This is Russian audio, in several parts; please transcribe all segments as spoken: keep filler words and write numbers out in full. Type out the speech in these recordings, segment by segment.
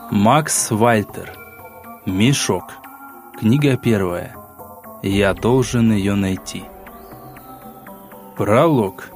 Макс Вальтер. Мешок. Книга первая. Я должен ее найти. Пролог.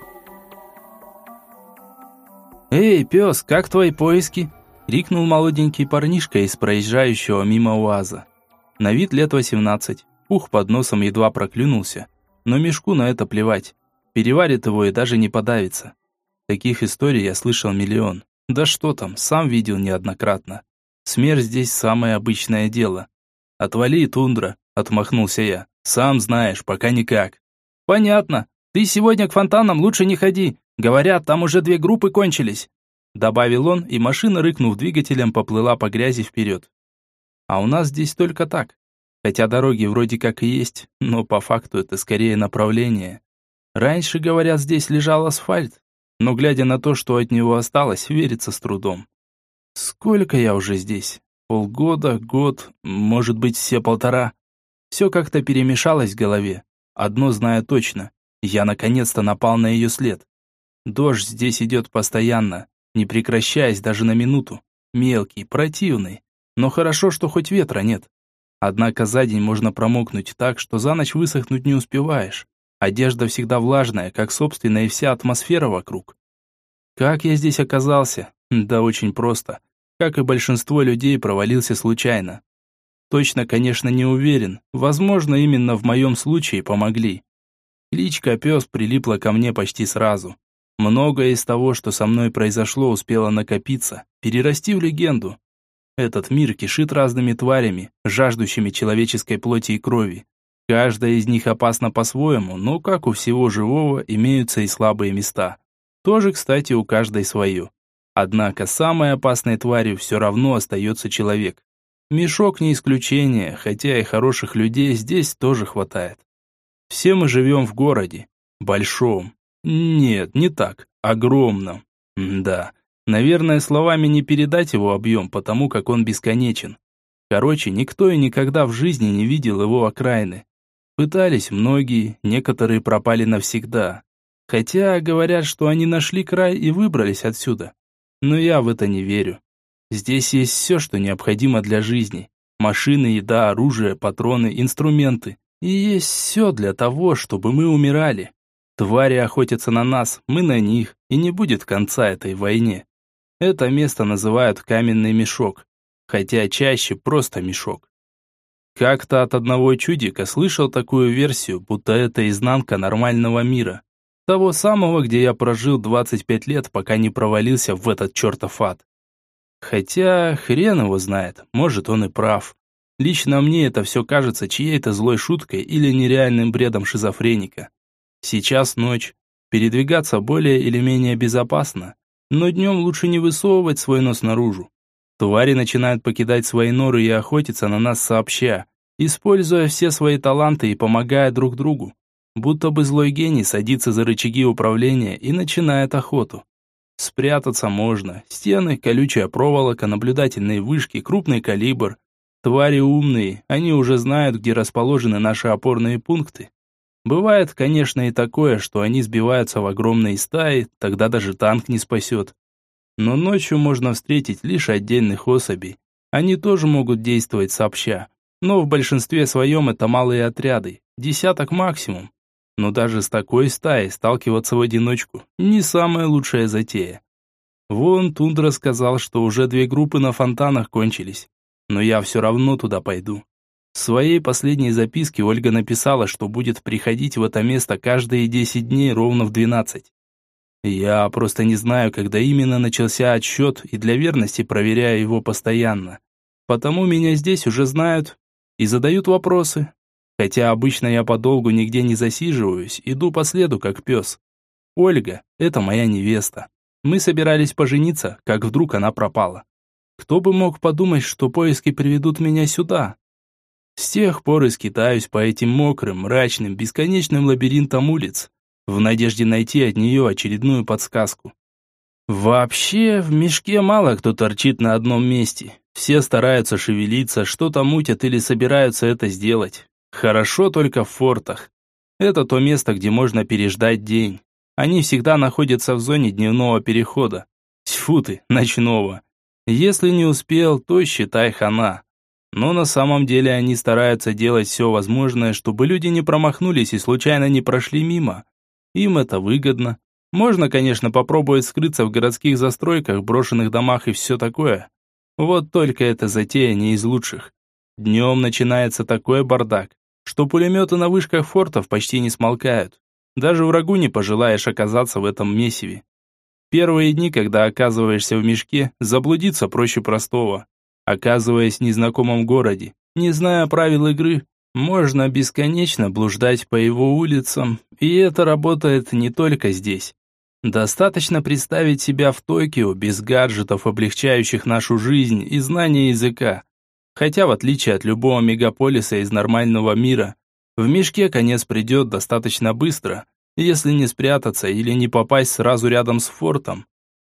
«Эй, пес, как твои поиски?» — крикнул молоденький парнишка из проезжающего мимо УАЗа. На вид лет восемнадцать. Пух под носом едва проклюнулся. Но мешку на это плевать. Переварит его и даже не подавится. Таких историй я слышал миллион. Да что там, сам видел неоднократно. Смерть здесь самое обычное дело. «Отвали, тундра», — отмахнулся я. «Сам знаешь, пока никак». «Понятно. Ты сегодня к фонтанам лучше не ходи. Говорят, там уже две группы кончились», — добавил он, и машина, рыкнув двигателем, поплыла по грязи вперед. А у нас здесь только так. Хотя дороги вроде как и есть, но по факту это скорее направление. Раньше, говорят, здесь лежал асфальт, но глядя на то, что от него осталось, верится с трудом. Сколько я уже здесь? Полгода, год, может быть, все полтора. Все как-то перемешалось в голове. Одно знаю точно. Я наконец-то напал на ее след. Дождь здесь идет постоянно, не прекращаясь даже на минуту. Мелкий, противный. Но хорошо, что хоть ветра нет. Однако за день можно промокнуть так, что за ночь высохнуть не успеваешь. Одежда всегда влажная, как собственная и вся атмосфера вокруг. Как я здесь оказался? Да очень просто. Как и большинство людей, провалился случайно. Точно, конечно, не уверен. Возможно, именно в моем случае помогли. Кличка «Пес» прилипла ко мне почти сразу. Многое из того, что со мной произошло, успело накопиться, перерасти в легенду. Этот мир кишит разными тварями, жаждущими человеческой плоти и крови. Каждая из них опасна по-своему, но, как у всего живого, имеются и слабые места. Тоже, кстати, у каждой свое. Однако самой опасной тварью все равно остается человек. Мешок не исключение, хотя и хороших людей здесь тоже хватает. Все мы живем в городе. Большом. Нет, не так. Огромном. Да. Наверное, словами не передать его объем, потому как он бесконечен. Короче, никто и никогда в жизни не видел его окраины. Пытались многие, некоторые пропали навсегда. Хотя говорят, что они нашли край и выбрались отсюда. Но я в это не верю. Здесь есть все, что необходимо для жизни. Машины, еда, оружие, патроны, инструменты. И есть все для того, чтобы мы умирали. Твари охотятся на нас, мы на них, и не будет конца этой войне. Это место называют каменный мешок, хотя чаще просто мешок. Как-то от одного чудика слышал такую версию, будто это изнанка нормального мира. Того самого, где я прожил двадцать пять лет, пока не провалился в этот чертов ад. Хотя хрен его знает, может он и прав. Лично мне это все кажется чьей-то злой шуткой или нереальным бредом шизофреника. Сейчас ночь, передвигаться более или менее безопасно, но днем лучше не высовывать свой нос наружу. Твари начинают покидать свои норы и охотиться на нас сообща, используя все свои таланты и помогая друг другу. Будто бы злой гений садится за рычаги управления и начинает охоту. Спрятаться можно. Стены, колючая проволока, наблюдательные вышки, крупный калибр. Твари умные, они уже знают, где расположены наши опорные пункты. Бывает, конечно, и такое, что они сбиваются в огромные стаи, тогда даже танк не спасет. Но ночью можно встретить лишь отдельных особей. Они тоже могут действовать сообща. Но в большинстве своем это малые отряды, десяток максимум. Но даже с такой стаей сталкиваться в одиночку не самая лучшая затея. Вон Тундра сказал, что уже две группы на фонтанах кончились. Но я все равно туда пойду. В своей последней записке Ольга написала, что будет приходить в это место каждые десять дней ровно в двенадцать. Я просто не знаю, когда именно начался отсчет, и для верности проверяю его постоянно. Потому меня здесь уже знают и задают вопросы. Хотя обычно я подолгу нигде не засиживаюсь, иду по следу, как пес. Ольга – это моя невеста. Мы собирались пожениться, как вдруг она пропала. Кто бы мог подумать, что поиски приведут меня сюда? С тех пор и скитаюсь по этим мокрым, мрачным, бесконечным лабиринтам улиц, в надежде найти от нее очередную подсказку. Вообще, в мешке мало кто торчит на одном месте. Все стараются шевелиться, что-то мутят или собираются это сделать. Хорошо только в фортах. Это то место, где можно переждать день. Они всегда находятся в зоне дневного перехода. Тьфу ты, ночного. Если не успел, то считай хана. Но на самом деле они стараются делать все возможное, чтобы люди не промахнулись и случайно не прошли мимо. Им это выгодно. Можно, конечно, попробовать скрыться в городских застройках, брошенных домах и все такое. Вот только эта затея не из лучших. Днем начинается такой бардак, что пулеметы на вышках фортов почти не смолкают. Даже врагу не пожелаешь оказаться в этом месиве. Первые дни, когда оказываешься в мешке, заблудиться проще простого. Оказываясь в незнакомом городе, не зная правил игры, можно бесконечно блуждать по его улицам, и это работает не только здесь. Достаточно представить себя в Токио без гаджетов, облегчающих нашу жизнь, и знания языка. Хотя, в отличие от любого мегаполиса из нормального мира, в мешке конец придет достаточно быстро, если не спрятаться или не попасть сразу рядом с фортом.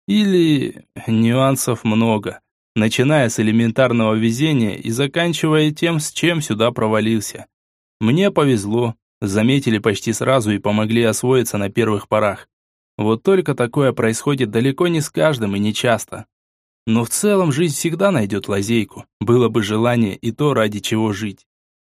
Или нюансов много, начиная с элементарного везения и заканчивая тем, с чем сюда провалился. Мне повезло, заметили почти сразу и помогли освоиться на первых порах. Вот только такое происходит далеко не с каждым и не часто. Но в целом жизнь всегда найдет лазейку, было бы желание и то, ради чего жить.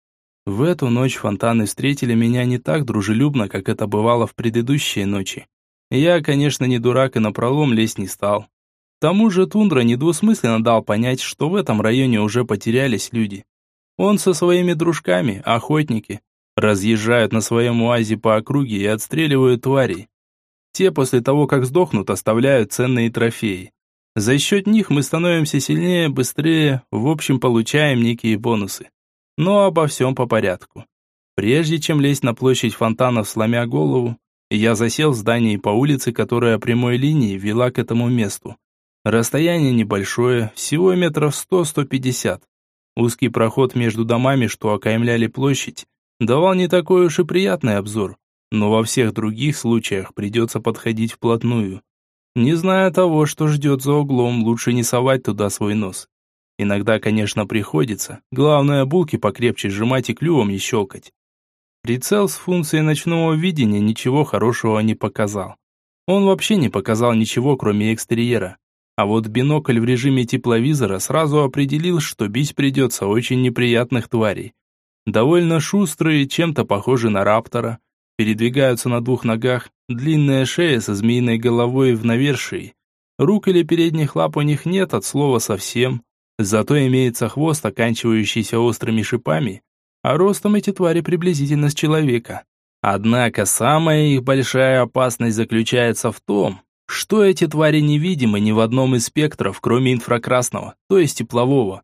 В эту ночь фонтаны встретили меня не так дружелюбно, как это бывало в предыдущие ночи. Я, конечно, не дурак и напролом лезть не стал. К тому же Тундра недвусмысленно дал понять, что в этом районе уже потерялись люди. Он со своими дружками, охотники, разъезжают на своем уазе по округе и отстреливают тварей. Те после того, как сдохнут, оставляют ценные трофеи. За счет них мы становимся сильнее, быстрее, в общем получаем некие бонусы. Но обо всем по порядку. Прежде чем лезть на площадь фонтанов, сломя голову, я засел в здании по улице, которая прямой линией вела к этому месту. Расстояние небольшое, всего метров сто — сто пятьдесят. Узкий проход между домами, что окаймляли площадь, давал не такой уж и приятный обзор, но во всех других случаях придется подходить вплотную. Не зная того, что ждет за углом, лучше не совать туда свой нос. Иногда, конечно, приходится, главное булки покрепче сжимать и клювом не щелкать. Прицел с функцией ночного видения ничего хорошего не показал. Он вообще не показал ничего, кроме экстерьера. А вот бинокль в режиме тепловизора сразу определил, что бить придется очень неприятных тварей. Довольно шустрые, чем-то похожи на раптора, передвигаются на двух ногах, длинная шея со змеиной головой в навершии. Рук или передних лап у них нет от слова совсем, зато имеется хвост, оканчивающийся острыми шипами, а ростом эти твари приблизительно с человека. Однако самая их большая опасность заключается в том, что эти твари невидимы ни в одном из спектров, кроме инфракрасного, то есть теплового.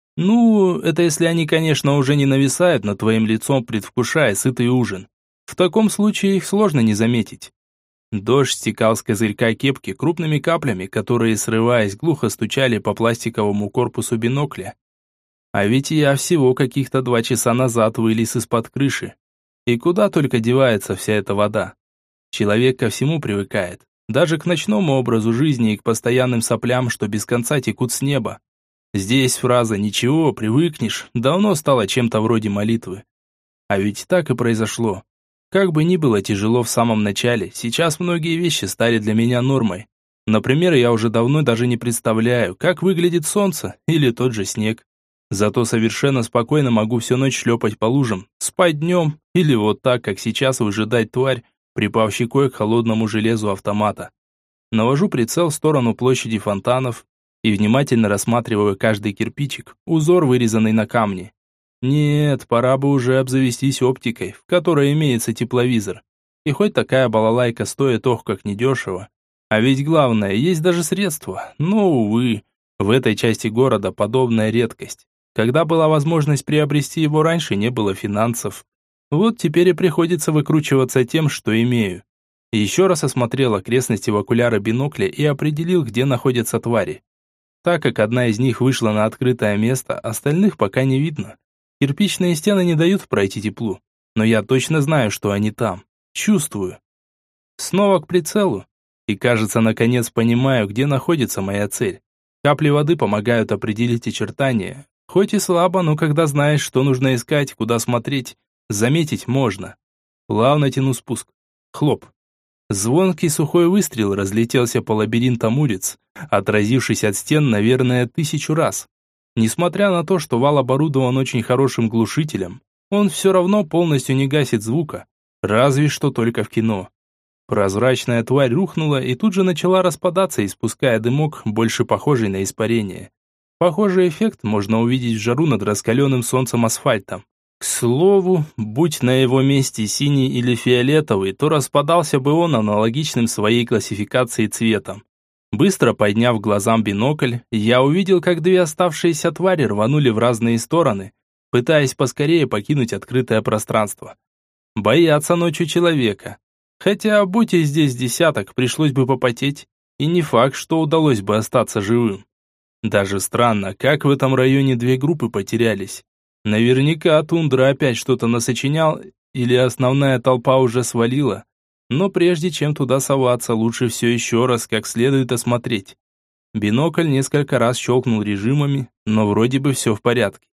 Ну, это если они, конечно, уже не нависают над твоим лицом, предвкушая сытый ужин. В таком случае их сложно не заметить. Дождь стекал с козырька кепки крупными каплями, которые, срываясь, глухо стучали по пластиковому корпусу бинокля. А ведь я всего каких-то два часа назад вылез из-под крыши. И куда только девается вся эта вода. Человек ко всему привыкает. Даже к ночному образу жизни и к постоянным соплям, что без конца текут с неба. Здесь фраза «ничего, привыкнешь» давно стала чем-то вроде молитвы. А ведь так и произошло. Как бы ни было тяжело в самом начале, сейчас многие вещи стали для меня нормой. Например, я уже давно даже не представляю, как выглядит солнце или тот же снег. Зато совершенно спокойно могу всю ночь шлепать по лужам, спать днем или вот так, как сейчас, выжидать тварь, припав щекой к холодному железу автомата. Навожу прицел в сторону площади фонтанов и внимательно рассматриваю каждый кирпичик, узор, вырезанный на камне. Нет, пора бы уже обзавестись оптикой, в которой имеется тепловизор. И хоть такая балалайка стоит ох как недешево. А ведь главное, есть даже средства. Но, увы, в этой части города подобная редкость. Когда была возможность приобрести его раньше, не было финансов. Вот теперь и приходится выкручиваться тем, что имею. Еще раз осмотрел окрестности в окуляры бинокля и определил, где находятся твари. Так как одна из них вышла на открытое место, остальных пока не видно. Кирпичные стены не дают пройти теплу, но я точно знаю, что они там. Чувствую. Снова к прицелу. И, кажется, наконец понимаю, где находится моя цель. Капли воды помогают определить очертания. Хоть и слабо, но когда знаешь, что нужно искать, куда смотреть, заметить можно. Плавно тяну спуск. Хлоп. Звонкий сухой выстрел разлетелся по лабиринтам улиц, отразившись от стен, наверное, тысячу раз. Несмотря на то, что вал оборудован очень хорошим глушителем, он все равно полностью не гасит звука, разве что только в кино. Прозрачная тварь рухнула и тут же начала распадаться, испуская дымок, больше похожий на испарение. Похожий эффект можно увидеть в жару над раскаленным солнцем асфальтом. К слову, будь на его месте синий или фиолетовый, то распадался бы он аналогичным своей классификации цветом. Быстро подняв глазам бинокль, я увидел, как две оставшиеся твари рванули в разные стороны, пытаясь поскорее покинуть открытое пространство. Боятся ночью человека. Хотя, будь и здесь десяток, пришлось бы попотеть, и не факт, что удалось бы остаться живым. Даже странно, как в этом районе две группы потерялись. Наверняка Тундра опять что-то насочинял, или основная толпа уже свалила. Но прежде чем туда соваться, лучше все еще раз как следует осмотреть. Бинокль несколько раз щелкнул режимами, но вроде бы все в порядке.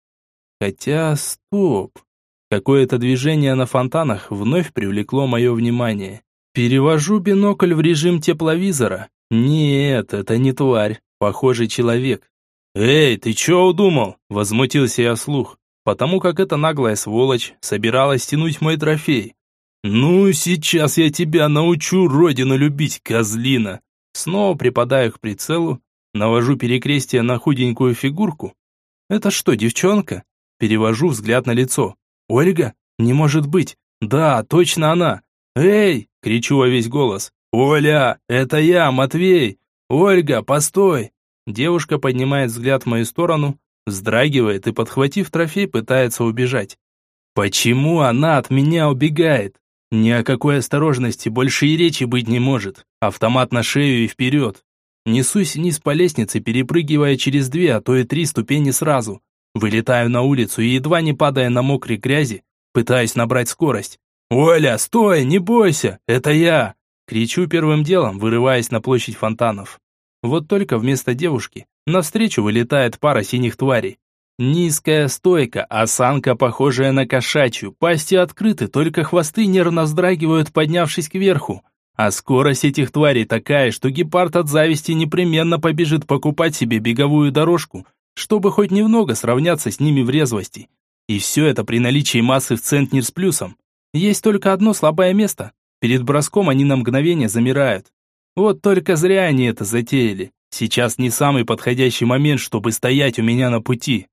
Хотя, стоп. Какое-то движение на фонтанах вновь привлекло мое внимание. Перевожу бинокль в режим тепловизора. Нет, это не тварь, похоже, человек. «Эй, ты чё удумал?» – возмутился я вслух, потому как эта наглая сволочь собиралась тянуть мой трофей. «Ну, сейчас я тебя научу родину любить, козлина!» Снова припадаю к прицелу, навожу перекрестие на худенькую фигурку. «Это что, девчонка?» Перевожу взгляд на лицо. «Ольга? Не может быть! Да, точно она! Эй!» – кричу во весь голос. «Оля, это я, Матвей! Ольга, постой!» Девушка поднимает взгляд в мою сторону, вздрагивает и, подхватив трофей, пытается убежать. Почему она от меня убегает? Ни о какой осторожности больше и речи быть не может. Автомат на шею и вперед. Несусь вниз по лестнице, перепрыгивая через две, а то и три ступени сразу. Вылетаю на улицу и, едва не падая на мокрой грязи, пытаюсь набрать скорость. «Оля, стой, не бойся, это я!» Кричу первым делом, вырываясь на площадь фонтанов. Вот только вместо девушки навстречу вылетает пара синих тварей. Низкая стойка, осанка, похожая на кошачью, пасти открыты, только хвосты нервно вздрагивают, поднявшись кверху. А скорость этих тварей такая, что гепард от зависти непременно побежит покупать себе беговую дорожку, чтобы хоть немного сравняться с ними в резвости. И все это при наличии массы в центнер с плюсом. Есть только одно слабое место. Перед броском они на мгновение замирают. Вот только зря они это затеяли. Сейчас не самый подходящий момент, чтобы стоять у меня на пути.